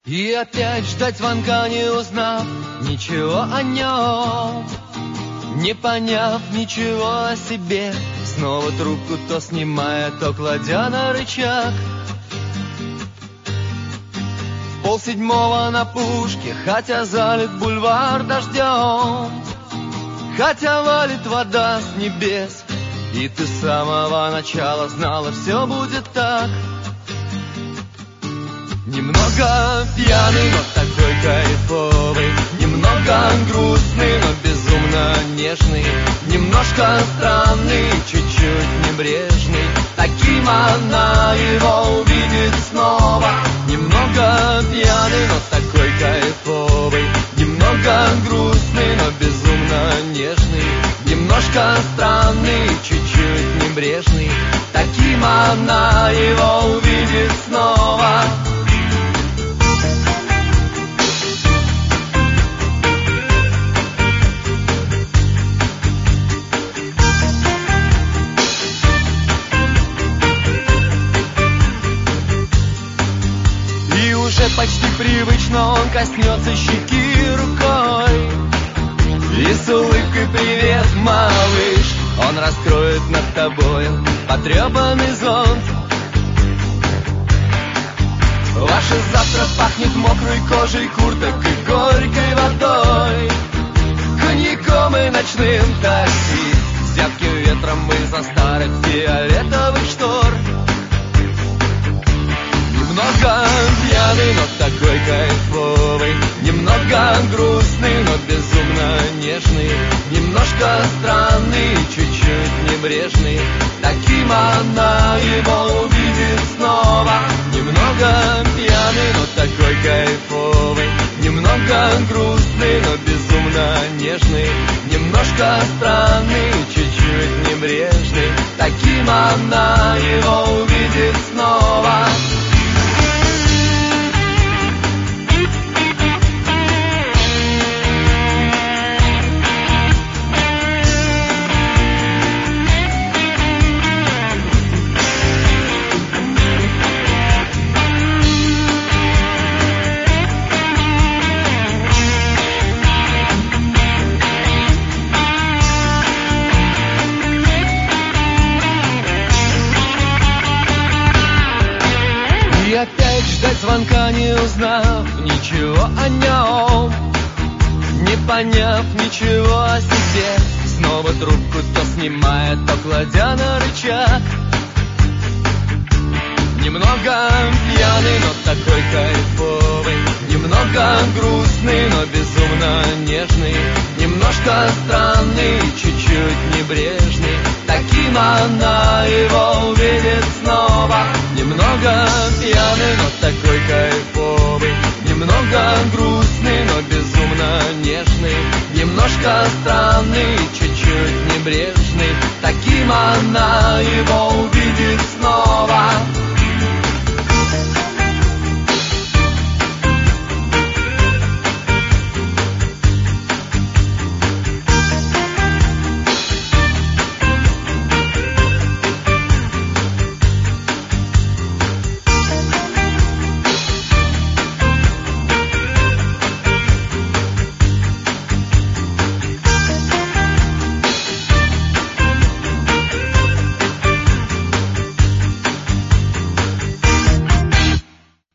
И опять ждать звонка, не узнав ничего о нем, не поняв ничего о себе. Снова трубку то снимая, то кладя на рычаг. В 6:30 на пушке, хотя залит бульвар дождем, хотя валит вода с небес, и ты с самого начала знала, все будет так. Немного пьяный, но такой кайфовый, немного грустный, но безумно нежный, немножко странный, чуть-чуть небрежный. Таким она его увидит снова. Немного пьяный, но такой кайфовый, немного грустный, но безумно нежный, немножко странный, чуть-чуть небрежный. Таким она его увидит снова. Почти привычно он коснется щеки рукой и с улыбкой «Привет, малыш!» он раскроет над тобою потрепанный зонт. Ваше завтра пахнет мокрой кожей курток и горькой водой, коньяком и ночным такси, зябким ветром из-за старых фиолетовых штор. Немного пьяный, но такой кайфовый, немного грустный, но безумно нежный, немножко странный, чуть-чуть небрежный. Таким она его увидит снова. Немного пьяный, но такой кайфовый, немного грустный, но безумно нежный, немножко странный, чуть-чуть небрежный. Таким она его увидит снова. Опять ждать звонка, не узнав ничего о нем, не поняв ничего о себе. Снова трубку то снимая, то кладя на рычаг. Немного пьяный, но такой кайфовый, немного грустный, но безумно нежный, немножко странный.